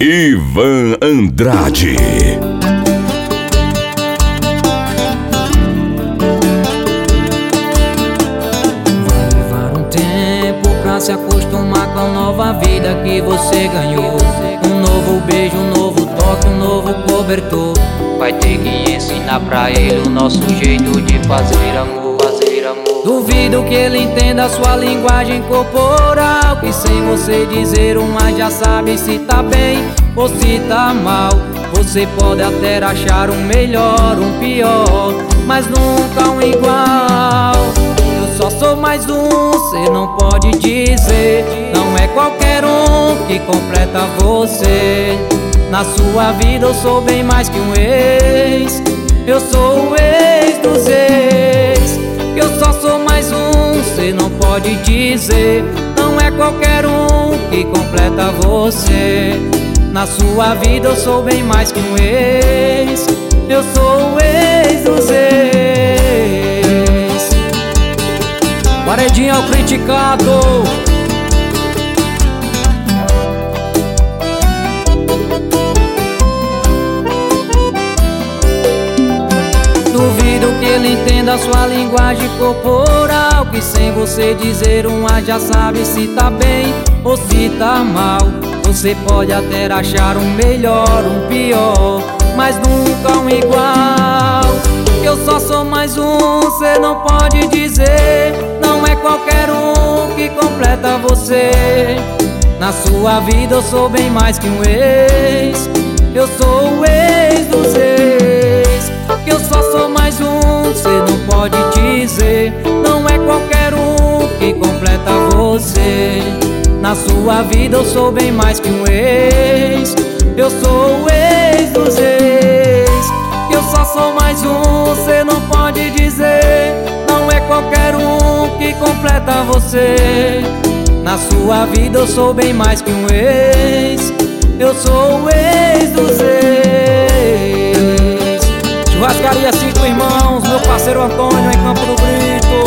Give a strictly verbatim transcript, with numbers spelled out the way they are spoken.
Ivan Andrade. Vai levar um tempo pra se acostumar com a nova vida que você ganhou. Um novo beijo, um novo toque, um novo cobertor. Vai ter que ensinar pra ele o nosso jeito de fazer amor, fazer amor. Duvido que ele entenda a sua linguagem corporal, que sem você dizer uma já sabe se tá bem ou se tá mal. Você pode até achar um melhor, um pior, mas nunca um igual. Eu só sou mais um, cê não pode dizer. Não é qualquer um que completa você. Na sua vida eu sou bem mais que um ex. Eu sou o ex dos ex. Eu só sou mais um, cê não pode dizer. Não é qualquer um que completa você. Na sua vida eu sou bem mais que um ex. Eu sou o ex dos ex. Paredinha é o criticado. Duvido que ele entenda a sua linguagem corporal, que sem você dizer uma já sabe se tá bem ou se tá mal. Você pode até achar um melhor, um pior, mas nunca um igual. Eu só sou mais um, cê não pode dizer. Não é qualquer um que completa você. Na sua vida eu sou bem mais que um ex. Eu sou o ex dos ex. Eu só sou mais um, cê não pode dizer. Não é qualquer um que completa você. Na sua vida eu sou bem mais que um ex. Eu sou o ex dos ex. Eu só sou mais um, cê não pode dizer. Não é qualquer um que completa você. Na sua vida eu sou bem mais que um ex. Eu sou o ex dos ex. Churrascaria Cinco Irmãos, meu parceiro Antônio em Campo do Brito.